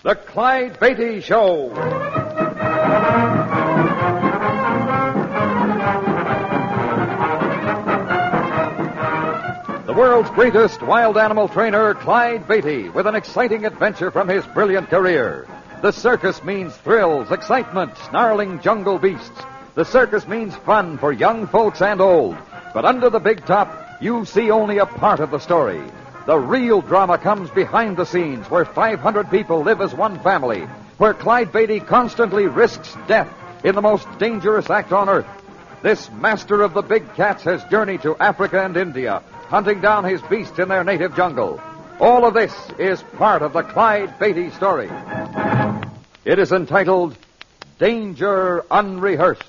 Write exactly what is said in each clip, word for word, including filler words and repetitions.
The Clyde Beatty Show. The world's greatest wild animal trainer, Clyde Beatty, with an exciting adventure from his brilliant career. The circus means thrills, excitement, snarling jungle beasts. The circus means fun for young folks and old. But under the big top, you see only a part of the story. The real drama comes behind the scenes, where five hundred people live as one family, where Clyde Beatty constantly risks death in the most dangerous act on earth. This master of the big cats has journeyed to Africa and India, hunting down his beasts in their native jungle. All of this is part of the Clyde Beatty story. It is entitled Danger Unrehearsed.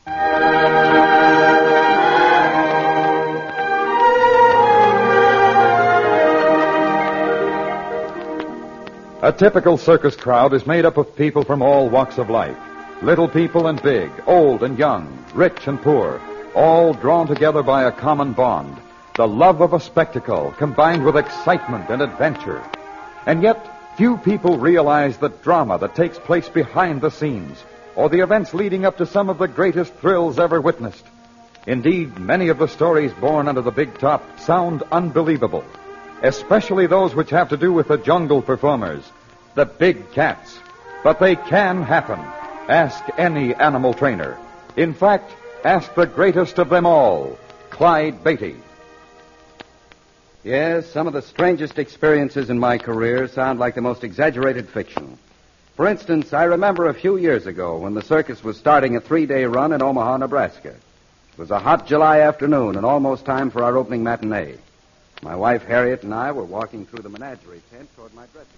A typical circus crowd is made up of people from all walks of life. Little people and big, old and young, rich and poor, all drawn together by a common bond, the love of a spectacle combined with excitement and adventure. And yet, few people realize the drama that takes place behind the scenes, or the events leading up to some of the greatest thrills ever witnessed. Indeed, many of the stories born under the big top sound unbelievable, especially those which have to do with the jungle performers, the big cats. But they can happen. Ask any animal trainer. In fact, ask the greatest of them all, Clyde Beatty. Yes, some of the strangest experiences in my career sound like the most exaggerated fiction. For instance, I remember a few years ago when the circus was starting a three-day run in Omaha, Nebraska. It was a hot July afternoon and almost time for our opening matinee. My wife, Harriet, and I were walking through the menagerie tent toward my dressing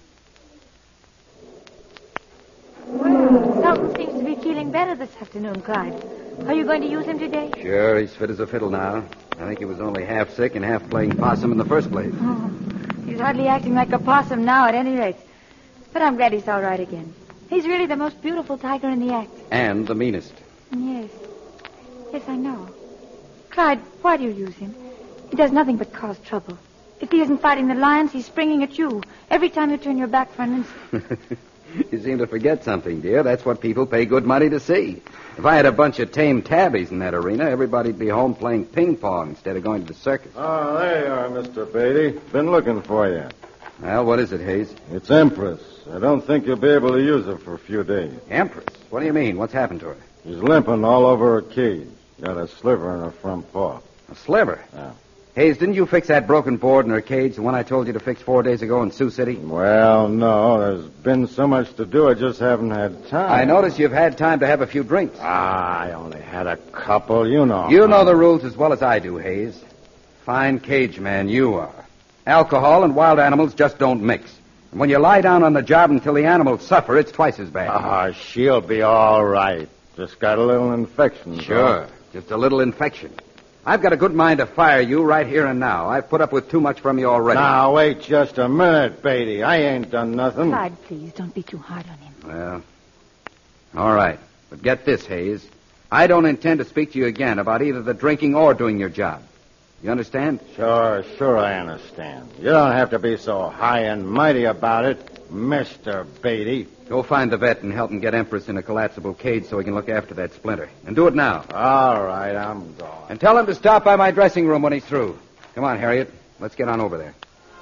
room. Well, Sultan seems to be feeling better this afternoon, Clyde. Are you going to use him today? Sure, he's fit as a fiddle now. I think he was only half sick and half playing possum in the first place. Oh, he's hardly acting like a possum now, at any rate. But I'm glad he's all right again. He's really the most beautiful tiger in the act. And the meanest. Yes. Yes, I know. Clyde, why do you use him? He does nothing but cause trouble. If he isn't fighting the lions, he's springing at you. Every time you turn your back for an instant. You seem to forget something, dear. That's what people pay good money to see. If I had a bunch of tame tabbies in that arena, everybody'd be home playing ping pong instead of going to the circus. Oh, there you are, Mister Beatty. Been looking for you. Well, what is it, Hayes? It's Empress. I don't think you'll be able to use her for a few days. Empress? What do you mean? What's happened to her? She's limping all over her cage. Got a sliver in her front paw. A sliver? Yeah. Hayes, didn't you fix that broken board in her cage, the one I told you to fix four days ago in Sioux City? Well, no. There's been so much to do, I just haven't had time. I notice you've had time to have a few drinks. Ah, I only had a couple, you know. You know the rules as well as I do, Hayes. Fine cage man you are. Alcohol and wild animals just don't mix. And when you lie down on the job until the animals suffer, it's twice as bad. Ah, she'll be all right. Just got a little infection. Sure, just a little infection. I've got a good mind to fire you right here and now. I've put up with too much from you already. Now, wait just a minute, Beatty. I ain't done nothing. Clyde, please, don't be too hard on him. Well, all right. But get this, Hayes. I don't intend to speak to you again about either the drinking or doing your job. You understand? Sure, sure I understand. You don't have to be so high and mighty about it, Mister Beatty. Go find the vet and help him get Empress in a collapsible cage so he can look after that splinter. And do it now. All right, I'm going. And tell him to stop by my dressing room when he's through. Come on, Harriet. Let's get on over there.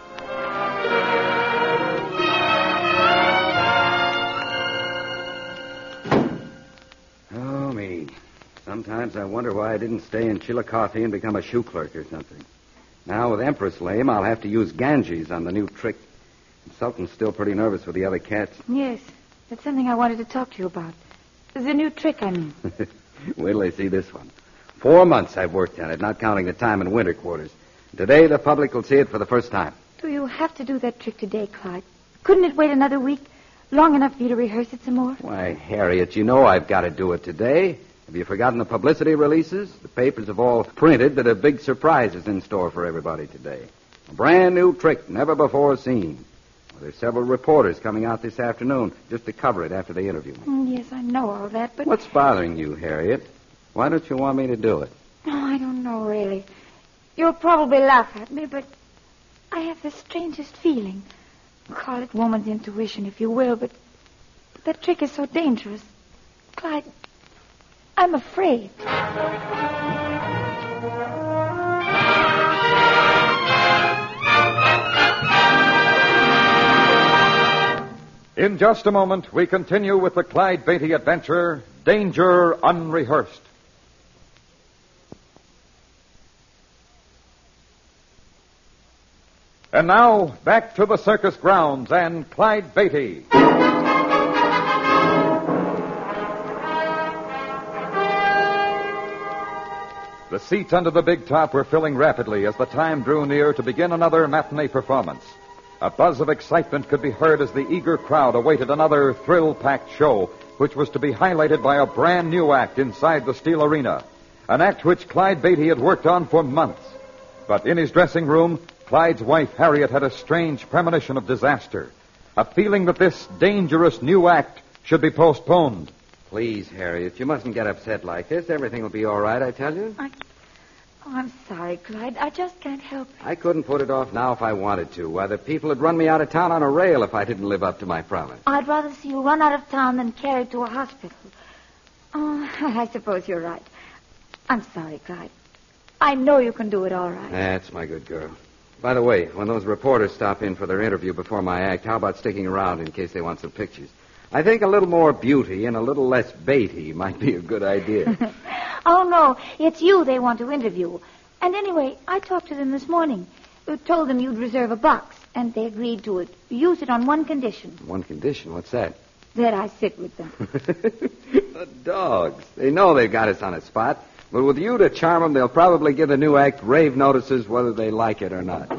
Oh, me. Sometimes I wonder why I didn't stay in Chillicothe and become a shoe clerk or something. Now, with Empress lame, I'll have to use Ganges on the new trick. Sultan's still pretty nervous with the other cats. Yes, that's something I wanted to talk to you about. The new trick, I mean. Wait till they see this one. Four months I've worked on it, not counting the time in winter quarters. Today, the public will see it for the first time. Do you have to do that trick today, Clyde? Couldn't it wait another week? Long enough for you to rehearse it some more? Why, Harriet, you know I've got to do it today. Have you forgotten the publicity releases? The papers have all printed that a big surprise is in store for everybody today. A brand new trick, never before seen. Well, there's several reporters coming out this afternoon just to cover it after they interview me. Mm, yes, I know all that, but... What's bothering you, Harriet? Why don't you want me to do it? Oh, I don't know, really. You'll probably laugh at me, but I have the strangest feeling. Call it woman's intuition if you will, but, but that trick is so dangerous. Clyde, I'm afraid. In just a moment, we continue with the Clyde Beatty adventure, Danger Unrehearsed. And now, back to the circus grounds and Clyde Beatty. The seats under the big top were filling rapidly as the time drew near to begin another matinee performance. A buzz of excitement could be heard as the eager crowd awaited another thrill-packed show, which was to be highlighted by a brand new act inside the Steel Arena, an act which Clyde Beatty had worked on for months. But in his dressing room, Clyde's wife, Harriet, had a strange premonition of disaster, a feeling that this dangerous new act should be postponed. Please, Harriet, you mustn't get upset like this. Everything will be all right, I tell you. I... Oh, I'm sorry, Clyde. I just can't help it. I couldn't put it off now if I wanted to. Why, the people would run me out of town on a rail if I didn't live up to my promise. I'd rather see you run out of town than carried to a hospital. Oh, I suppose you're right. I'm sorry, Clyde. I know you can do it all right. That's my good girl. By the way, when those reporters stop in for their interview before my act, how about sticking around in case they want some pictures? I think a little more beauty and a little less Beatty might be a good idea. Oh, no. It's you they want to interview. And anyway, I talked to them this morning. I told them you'd reserve a box, and they agreed to it. Use it on one condition. One condition? What's that? That I sit with them. The dogs. They know they've got us on a spot. But with you to charm them, they'll probably give the new act rave notices whether they like it or not.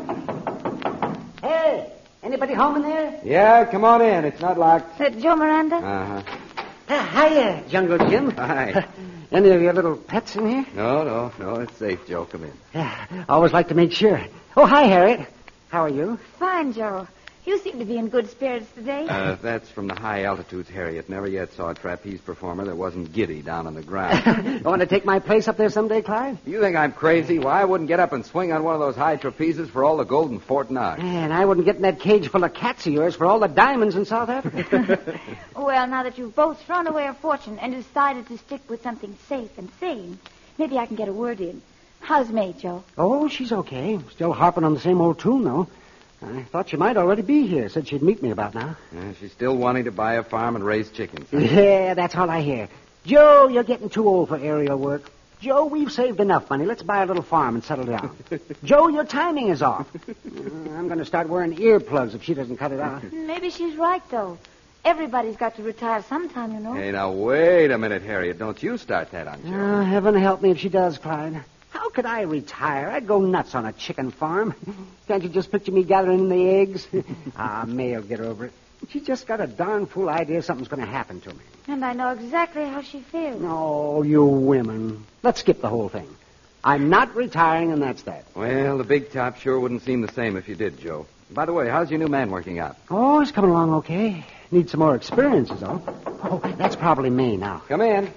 Hey, anybody home in there? Yeah, come on in. It's not locked. Uh, Joe Miranda? Uh-huh. Uh, hiya, Jungle Jim. Hi. Any of your little pets in here? No, no, no. It's safe, Joe. Come in. Yeah, always like to make sure. Oh, hi, Harriet. How are you? Fine, Joe. You seem to be in good spirits today. Uh, that's from the high altitudes, Harriet. Never yet saw a trapeze performer that wasn't giddy down on the ground. You want to take my place up there someday, Clyde? You think I'm crazy? Why, I wouldn't get up and swing on one of those high trapezes for all the gold in Fort Knox. And I wouldn't get in that cage full of cats of yours for all the diamonds in South Africa. Well, now that you've both thrown away a fortune and decided to stick with something safe and sane, maybe I can get a word in. How's May, Joe? Oh, she's okay. Still harping on the same old tune, though. I thought she might already be here. Said she'd meet me about now. Yeah, she's still wanting to buy a farm and raise chickens. Huh? Yeah, that's all I hear. Joe, you're getting too old for aerial work. Joe, we've saved enough money. Let's buy a little farm and settle down. Joe, your timing is off. Uh, I'm going to start wearing earplugs if she doesn't cut it out. Maybe she's right, though. Everybody's got to retire sometime, you know. Hey, now, wait a minute, Harriet. Don't you start that on Joe. Oh, heaven help me if she does, Clyde. How could I retire? I'd go nuts on a chicken farm. Can't you just picture me gathering in the eggs? Ah, May'll get over it. She's just got a darn fool idea something's going to happen to me. And I know exactly how she feels. No, you women. Let's skip the whole thing. I'm not retiring, and that's that. Well, the big top sure wouldn't seem the same if you did, Joe. By the way, how's your new man working out? Oh, he's coming along okay. Needs some more experience, is all. Oh, that's probably me now. Come in.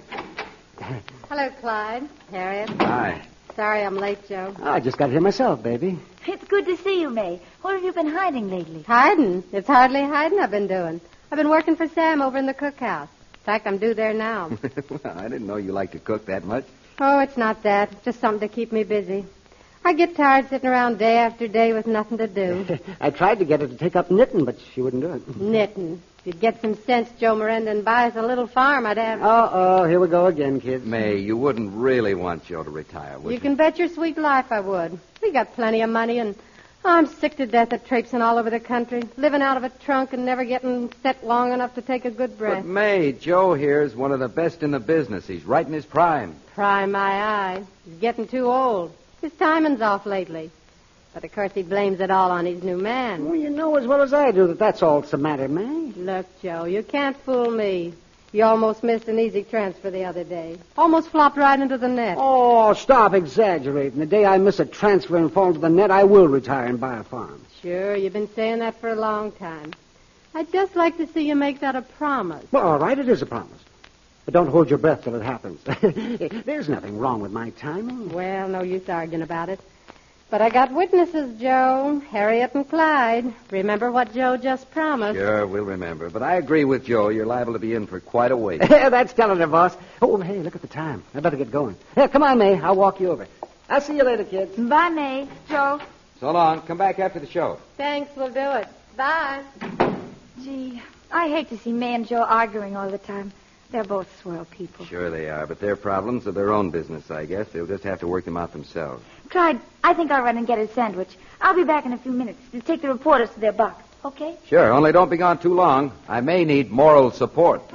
Hello, Clyde. Harriet. Hi. Sorry I'm late, Joe. I just got here myself, baby. It's good to see you, May. Where have you been hiding lately? Hiding? It's hardly hiding I've been doing. I've been working for Sam over in the cookhouse. In fact, I'm due there now. Well, I didn't know you liked to cook that much. Oh, it's not that. It's just something to keep me busy. I get tired sitting around day after day with nothing to do. I tried to get her to take up knitting, but she wouldn't do it. Knitting. If you'd get some sense, Joe Miranda, and buy us a little farm, I'd have... Uh-oh, here we go again, kids. May, you wouldn't really want Joe to retire, would you? You can bet your sweet life I would. We got plenty of money, and I'm sick to death of traipsing all over the country, living out of a trunk and never getting set long enough to take a good breath. But, May, Joe here is one of the best in the business. He's right in his prime. Prime my eye. He's getting too old. His timing's off lately. But, of course, he blames it all on his new man. Well, you know as well as I do that that's all that's the matter, May. Look, Joe, you can't fool me. You almost missed an easy transfer the other day. Almost flopped right into the net. Oh, stop exaggerating. The day I miss a transfer and fall into the net, I will retire and buy a farm. Sure, you've been saying that for a long time. I'd just like to see you make that a promise. Well, all right, it is a promise. But don't hold your breath till it happens. There's nothing wrong with my timing. Well, no use arguing about it. But I got witnesses, Joe. Harriet and Clyde. Remember what Joe just promised. Sure, we'll remember. But I agree with Joe. You're liable to be in for quite a wait. That's telling her, boss. Oh, hey, look at the time. I better get going. Yeah, come on, May. I'll walk you over. I'll see you later, kids. Bye, May. Joe. So long. Come back after the show. Thanks, we'll do it. Bye. Gee, I hate to see May and Joe arguing all the time. They're both swell people. Sure they are, but their problems are their own business, I guess. They'll just have to work them out themselves. Clyde, I think I'll run and get a sandwich. I'll be back in a few minutes to take the reporters to their box, okay? Sure, only don't be gone too long. I may need moral support.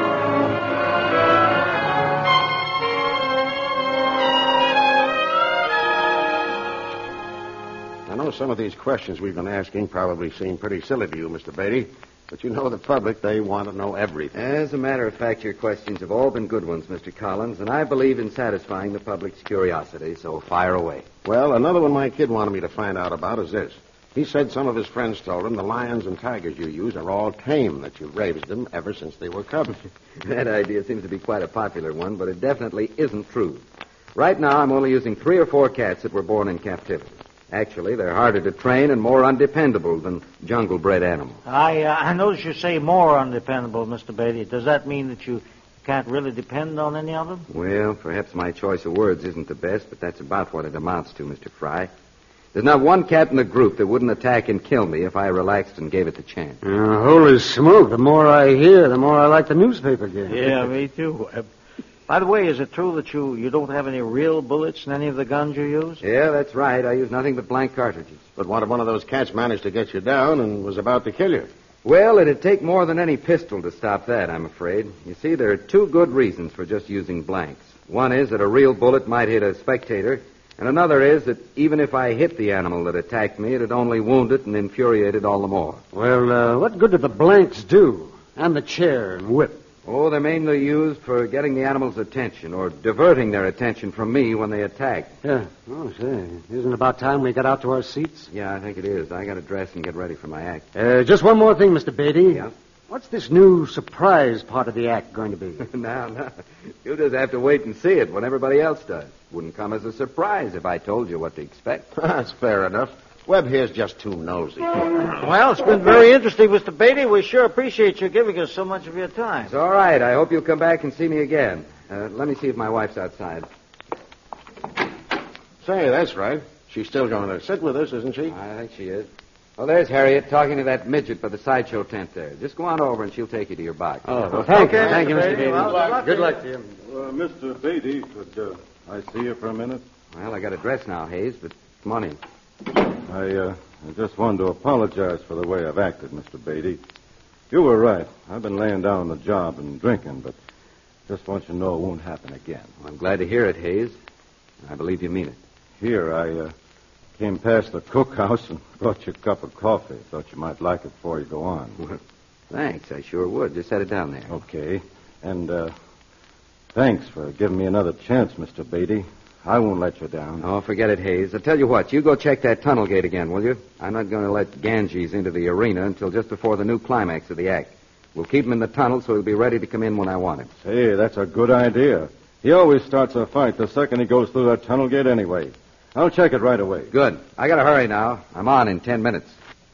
I know some of these questions we've been asking probably seem pretty silly to you, Mister Beatty. But you know the public, they want to know everything. As a matter of fact, your questions have all been good ones, Mister Collins, and I believe in satisfying the public's curiosity, so fire away. Well, another one my kid wanted me to find out about is this. He said some of his friends told him the lions and tigers you use are all tame, that you've raised them ever since they were cubs. That idea seems to be quite a popular one, but it definitely isn't true. Right now, I'm only using three or four cats that were born in captivity. Actually, they're harder to train and more undependable than jungle-bred animals. I uh, I notice you say more undependable, Mister Beatty. Does that mean that you can't really depend on any of them? Well, perhaps my choice of words isn't the best, but that's about what it amounts to, Mister Fry. There's not one cat in the group that wouldn't attack and kill me if I relaxed and gave it the chance. Uh, holy smoke, the more I hear, the more I like the newspaper game. Yeah, me too. Uh, by the way, is it true that you, you don't have any real bullets in any of the guns you use? Yeah, that's right. I use nothing but blank cartridges. But what if one of those cats managed to get you down and was about to kill you? Well, it'd take more than any pistol to stop that, I'm afraid. You see, there are two good reasons for just using blanks. One is that a real bullet might hit a spectator, and another is that even if I hit the animal that attacked me, it'd only wound it and infuriate it all the more. Well, uh, what good do the blanks do? And the chair and whip? Oh, they're mainly used for getting the animal's attention or diverting their attention from me when they attack. Yeah. Oh, say, isn't it about time we got out to our seats? Yeah, I think it is. I got to dress and get ready for my act. Uh, just one more thing, Mister Beatty. Yeah? What's this new surprise part of the act going to be? now, now, you'll just have to wait and see it when everybody else does. Wouldn't come as a surprise if I told you what to expect. That's fair enough. Webb here's just too nosy. Well, it's been very interesting, Mister Beatty. We sure appreciate you giving us so much of your time. It's all right. I hope you'll come back and see me again. Uh, let me see if my wife's outside. Say, that's right. She's still going to sit with us, isn't she? I think she is. Oh, there's Harriet talking to that midget by the sideshow tent there. Just go on over and she'll take you to your box. Oh, well, thank you. Okay, Thank you, Mister Beatty. Beatty. Well, good luck Good to luck to you. Uh, Mister Beatty, could uh, I see you for a minute? Well, I got a dress now, Hayes, but come on in. I, uh, I just wanted to apologize for the way I've acted, Mister Beatty. You were right. I've been laying down on the job and drinking, but just want you to know it won't happen again. Well, I'm glad to hear it, Hayes. I believe you mean it. Here, I uh, came past the cookhouse and brought you a cup of coffee. Thought you might like it before you go on. Well, thanks, I sure would. Just set it down there. Okay. And, uh, thanks for giving me another chance, Mister Beatty. I won't let you down. Oh, forget it, Hayes. I'll tell you what, you go check that tunnel gate again, will you? I'm not going to let Ganges into the arena until just before the new climax of the act. We'll keep him in the tunnel so he'll be ready to come in when I want him. Hey, that's a good idea. He always starts a fight the second he goes through that tunnel gate anyway. I'll check it right away. Good. I got to hurry now. I'm on in ten minutes.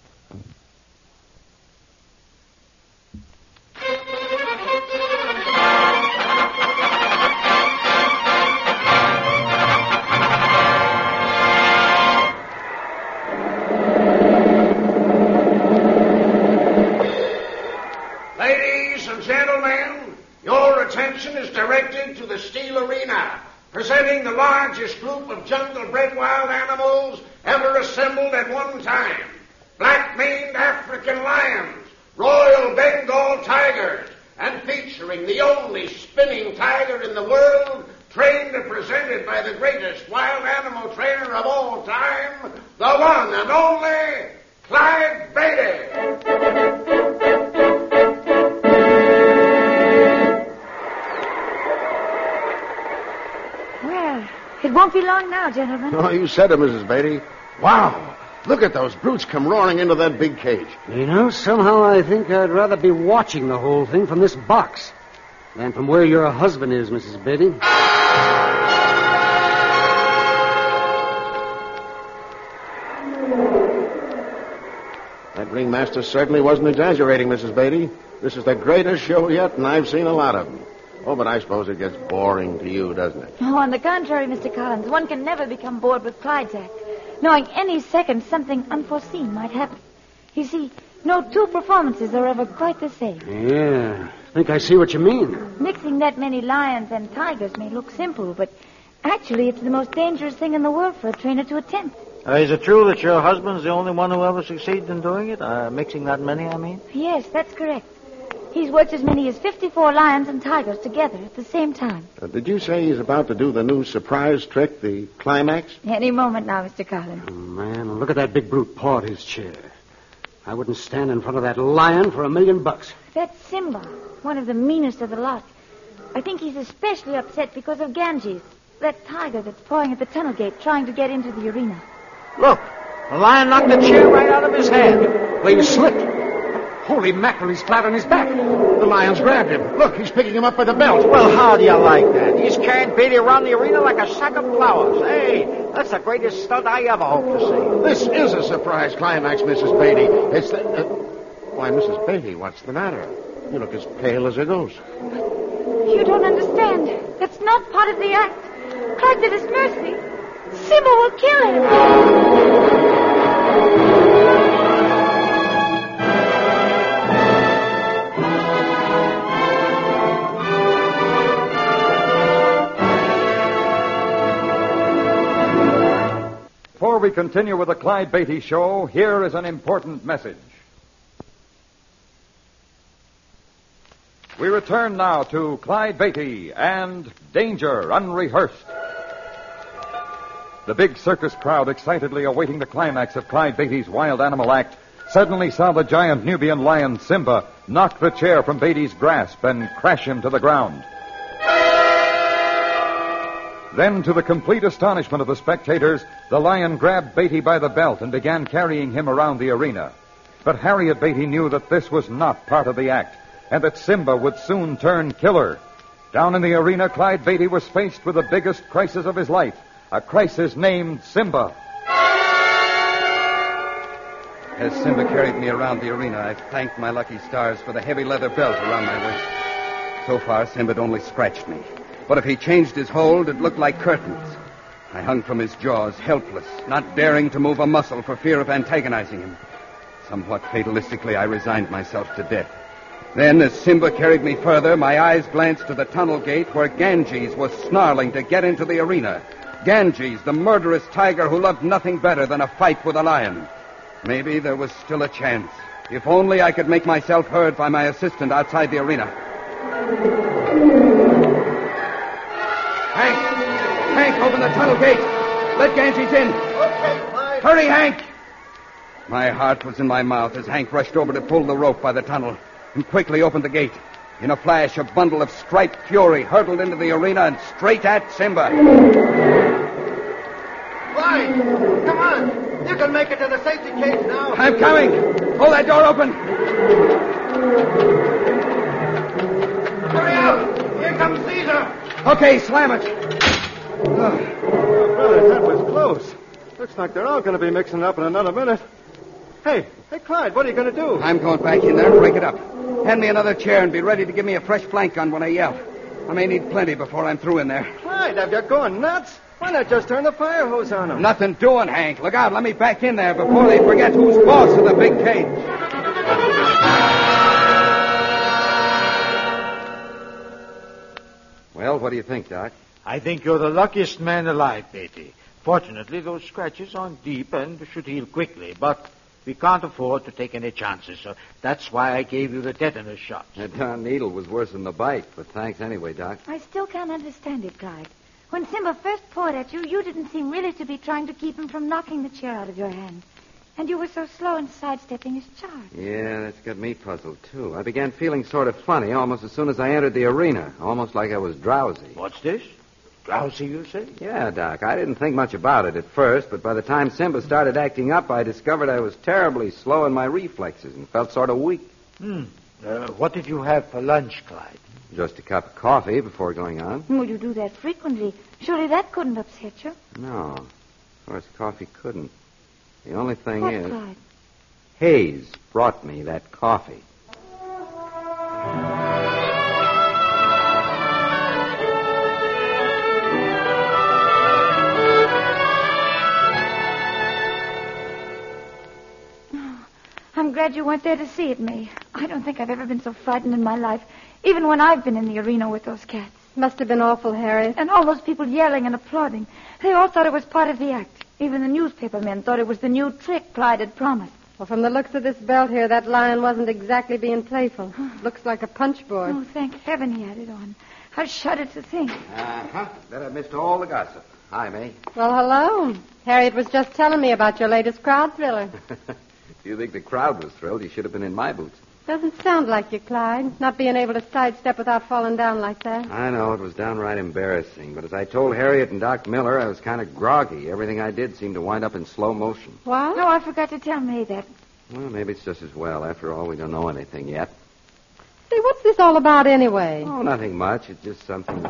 Ladies and gentlemen, your attention is directed to the Steel Arena, presenting the largest group of jungle-bred wild animals ever assembled at one time. Black-maned African lions, Royal Bengal tigers, and featuring the only spinning tiger in the world, trained and presented by the greatest wild animal trainer of all time, the one and only Clyde Beatty. Well, it won't be long now, gentlemen. Oh, you said it, Missus Beatty. Wow. Look at those brutes come roaring into that big cage. You know, somehow I think I'd rather be watching the whole thing from this box than from where your husband is, Missus Beatty. ringmaster certainly wasn't exaggerating, Missus Beatty. This is the greatest show yet, and I've seen a lot of them. Oh, but I suppose it gets boring to you, doesn't it? Oh, on the contrary, Mister Collins, one can never become bored with Clyde's act, knowing any second something unforeseen might happen. You see, no two performances are ever quite the same. Yeah, I think I see what you mean. Mixing that many lions and tigers may look simple, but actually it's the most dangerous thing in the world for a trainer to attempt. Uh, is it true that your husband's the only one who ever succeeded in doing it? Uh, mixing that many, I mean? Yes, that's correct. He's worked as many as fifty-four lions and tigers together at the same time. Uh, did you say he's about to do the new surprise trick, the climax? Any moment now, Mister Collins. Oh, man, look at that big brute paw at his chair. I wouldn't stand in front of that lion for a million bucks. That's Simba, one of the meanest of the lot. I think he's especially upset because of Ganges, that tiger that's pawing at the tunnel gate trying to get into the arena. Look, the lion knocked the chair right out of his hand. Well, he slipped. Holy mackerel, he's flat on his back. The lion's grabbed him. Look, he's picking him up by the belt. Well, how do you like that? He's carrying Beatty around the arena like a sack of flowers. Hey, that's the greatest stunt I ever hope to see. This is a surprise climax, Missus Beatty. It's the... Uh, why, Missus Beatty, what's the matter? You look as pale as a ghost. You don't understand. That's not part of the act. Clyde's at his mercy. Simba will kill him. Before we continue with the Clyde Beatty Show, here is an important message. We return now to Clyde Beatty and Danger Unrehearsed. The big circus crowd excitedly awaiting the climax of Clyde Beatty's wild animal act suddenly saw the giant Nubian lion Simba knock the chair from Beatty's grasp and crash him to the ground. Then, to the complete astonishment of the spectators, the lion grabbed Beatty by the belt and began carrying him around the arena. But Harriet Beatty knew that this was not part of the act, and that Simba would soon turn killer. Down in the arena, Clyde Beatty was faced with the biggest crisis of his life, a crisis named Simba. As Simba carried me around the arena, I thanked my lucky stars for the heavy leather belt around my waist. So far, Simba had only scratched me. But if he changed his hold, it looked like curtains. I hung from his jaws, helpless, not daring to move a muscle for fear of antagonizing him. Somewhat fatalistically, I resigned myself to death. Then, as Simba carried me further, my eyes glanced to the tunnel gate where Ganges was snarling to get into the arena. Ganges, the murderous tiger who loved nothing better than a fight with a lion. Maybe there was still a chance. If only I could make myself heard by my assistant outside the arena. Hank! Hank, open the tunnel gate! Let Ganges in! Okay, Hurry, Hank! My heart was in my mouth as Hank rushed over to pull the rope by the tunnel and quickly opened the gate. In a flash, a bundle of striped fury hurtled into the arena and straight at Simba. Clyde, come on. You can make it to the safety cage now. I'm coming. Hold that door open. Hurry up. Here comes Caesar. Okay, slam it. Oh, brother, that was close. Looks like they're all going to be mixing up in another minute. Hey, hey, Clyde, what are you going to do? I'm going back in there and break it up. Hand me another chair and be ready to give me a fresh flank gun when I yell. I may need plenty before I'm through in there. Clyde, have you going nuts? Why not just turn the fire hose on them? Nothing doing, Hank. Look out. Let me back in there before they forget who's boss of the big cage. Well, what do you think, Doc? I think you're the luckiest man alive, Beatty. Fortunately, those scratches aren't deep and should heal quickly, but we can't afford to take any chances, so that's why I gave you the tetanus shot. That darn needle was worse than the bite, but thanks anyway, Doc. I still can't understand it, Clyde. When Simba first pawed at you, you didn't seem really to be trying to keep him from knocking the chair out of your hand. And you were so slow in sidestepping his charge. Yeah, that's got me puzzled, too. I began feeling sort of funny almost as soon as I entered the arena, almost like I was drowsy. What's this? Drowsy, you say? Yeah, Doc. I didn't think much about it at first, but by the time Simba started acting up, I discovered I was terribly slow in my reflexes and felt sort of weak. Hmm. Uh, what did you have for lunch, Clyde? Just a cup of coffee before going on. Well, you do that frequently. Surely that couldn't upset you. No. Of course, coffee couldn't. The only thing What, is... Clyde? Hayes brought me that coffee. I'm glad you weren't there to see it, May. I don't think I've ever been so frightened in my life, even when I've been in the arena with those cats. Must have been awful, Harriet. And all those people yelling and applauding. They all thought it was part of the act. Even the newspaper men thought it was the new trick Clyde had promised. Well, from the looks of this belt here, that lion wasn't exactly being playful. Looks like a punch board. Oh, thank heaven he had it on. I shudder to think. Uh-huh. Then I've missed all the gossip. Hi, May. Well, hello. Harriet was just telling me about your latest crowd thriller. If you think the crowd was thrilled, you should have been in my boots. Doesn't sound like you, Clyde. Not being able to sidestep without falling down like that. I know, it was downright embarrassing. But as I told Harriet and Doc Miller, I was kind of groggy. Everything I did seemed to wind up in slow motion. What? No, I forgot to tell May that. Well, maybe it's just as well. After all, we don't know anything yet. Say, what's this all about anyway? Oh, nothing much. It's just something...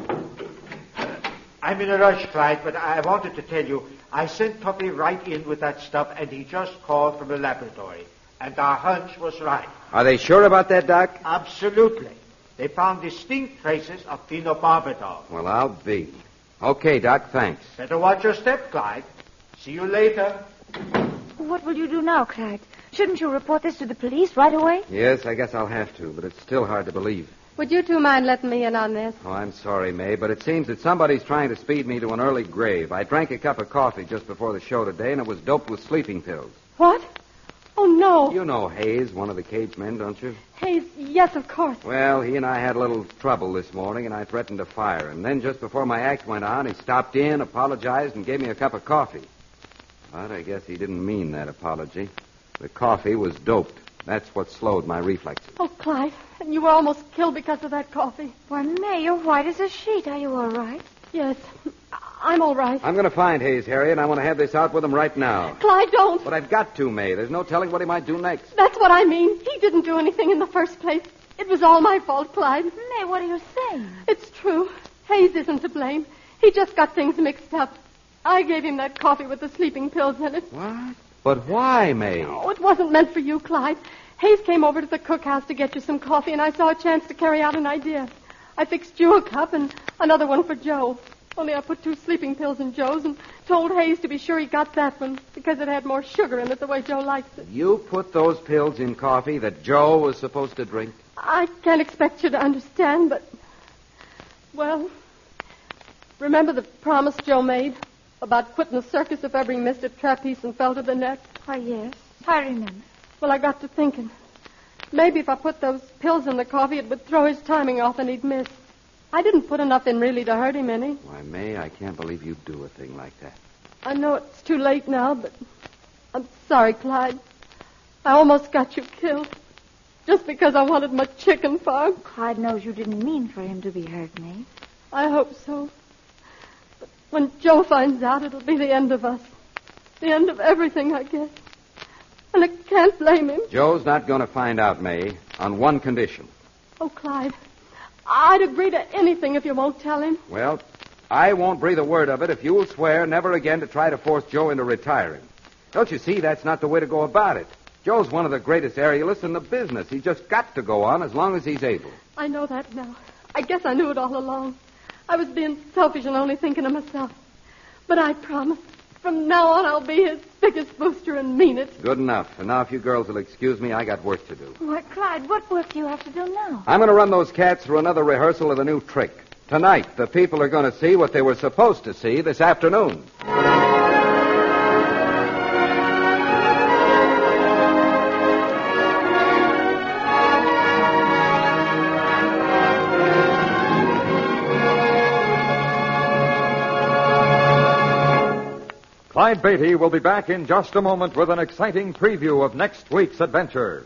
I'm in a rush, Clyde, but I wanted to tell you, I sent Tuppy right in with that stuff, and he just called from the laboratory. And our hunch was right. Are they sure about that, Doc? Absolutely. They found distinct traces of phenobarbital. Well, I'll be. Okay, Doc, thanks. Better watch your step, Clyde. See you later. What will you do now, Clyde? Shouldn't you report this to the police right away? Yes, I guess I'll have to, but it's still hard to believe. Would you two mind letting me in on this? Oh, I'm sorry, May, but it seems that somebody's trying to speed me to an early grave. I drank a cup of coffee just before the show today, and it was doped with sleeping pills. What? Oh, no. You know Hayes, one of the cage men, don't you? Hayes, yes, of course. Well, he and I had a little trouble this morning, and I threatened to fire him. Then, just before my act went on, he stopped in, apologized, and gave me a cup of coffee. But I guess he didn't mean that apology. The coffee was doped. That's what slowed my reflexes. Oh, Clyde, and you were almost killed because of that coffee. Why, May, you're white as a sheet. Are you all right? Yes, I'm all right. I'm going to find Hayes, Harry, and I want to have this out with him right now. Clyde, don't. But I've got to, May. There's no telling what he might do next. That's what I mean. He didn't do anything in the first place. It was all my fault, Clyde. May, what are you saying? It's true. Hayes isn't to blame. He just got things mixed up. I gave him that coffee with the sleeping pills in it. What? But why, May? Oh, it wasn't meant for you, Clyde. Hayes came over to the cookhouse to get you some coffee, and I saw a chance to carry out an idea. I fixed you a cup and another one for Joe. Only I put two sleeping pills in Joe's and told Hayes to be sure he got that one because it had more sugar in it the way Joe likes it. You put those pills in coffee that Joe was supposed to drink? I can't expect you to understand, but... Well, remember the promise Joe made about quitting the circus if ever he missed a trapeze and fell to the net? Why, yes, I remember. Well, I got to thinking. Maybe if I put those pills in the coffee, it would throw his timing off and he'd miss. I didn't put enough in really to hurt him any. Why, May, I can't believe you'd do a thing like that. I know it's too late now, but I'm sorry, Clyde. I almost got you killed. Just because I wanted my chicken farm. Clyde knows you didn't mean for him to be hurt, May. I hope so. But when Joe finds out, it'll be the end of us. The end of everything, I guess. And I can't blame him. Joe's not going to find out, May, on one condition. Oh, Clyde, I'd agree to anything if you won't tell him. Well, I won't breathe a word of it if you'll swear never again to try to force Joe into retiring. Don't you see, that's not the way to go about it. Joe's one of the greatest aerialists in the business. He's just got to go on as long as he's able. I know that now. I guess I knew it all along. I was being selfish and only thinking of myself. But I promise, from now on, I'll be his biggest booster and mean it. Good enough. And now, if you girls will excuse me, I got work to do. Why, Clyde, what work do you have to do now? I'm going to run those cats through another rehearsal of the new trick. Tonight, the people are going to see what they were supposed to see this afternoon. Clyde Beatty will be back in just a moment with an exciting preview of next week's adventure.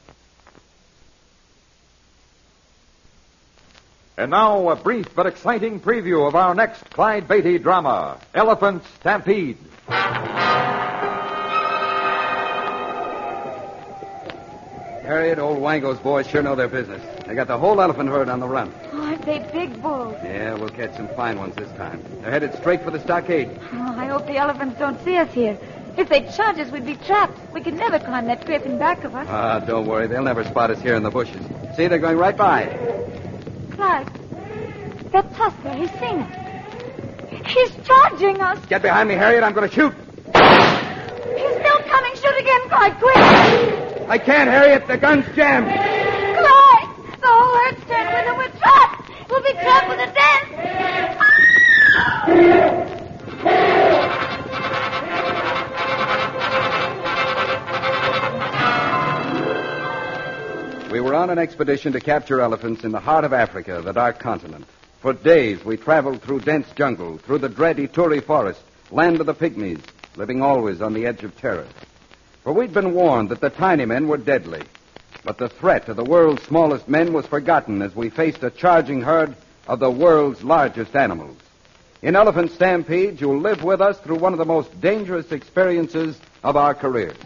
And now, a brief but exciting preview of our next Clyde Beatty drama, Elephant Stampede. Harriet, old Wango's boys sure know their business. They got the whole elephant herd on the run. Oh, aren't they big bulls? Yeah, we'll catch some fine ones this time. They're headed straight for the stockade. Oh, I hope the elephants don't see us here. If they'd charge us, we'd be trapped. We could never climb that cliff in back of us. Ah, don't worry. They'll never spot us here in the bushes. See, they're going right by. Clyde, that tusk there, he's seen us. He's charging us. Get behind me, Harriet. I'm going to shoot. He's still coming. Shoot again, Clyde, quick. I can't, Harriet. The gun's jammed. Clyde, the whole herd's turned with him. We're trapped. We'll be trapped with a dance. We were on an expedition to capture elephants in the heart of Africa, the Dark Continent. For days, we traveled through dense jungle, through the dread Ituri forest, land of the pygmies, living always on the edge of terror. For we'd been warned that the tiny men were deadly. But the threat of the world's smallest men was forgotten as we faced a charging herd of the world's largest animals. In Elephant Stampedes, you'll live with us through one of the most dangerous experiences of our careers.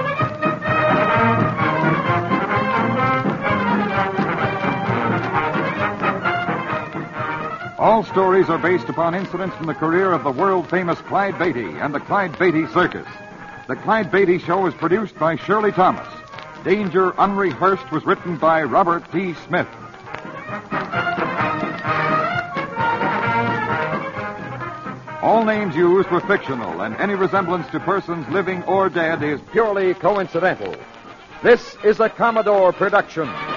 All stories are based upon incidents from the career of the world-famous Clyde Beatty and the Clyde Beatty Circus. The Clyde Beatty Show is produced by Shirley Thomas. Danger Unrehearsed was written by Robert P. Smith. All names used were fictional, and any resemblance to persons living or dead is purely coincidental. This is a Commodore production.